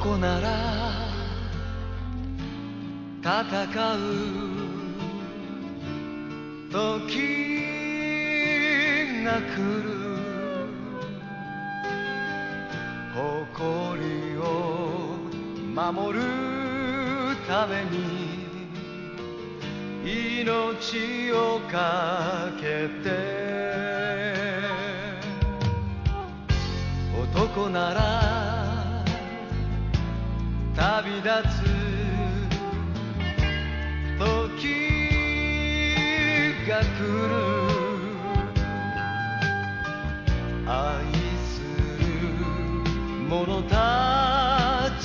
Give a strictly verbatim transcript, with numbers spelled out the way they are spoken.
男なら戦う時が来る誇りを守るために命をかけて男なら旅立つ時が来る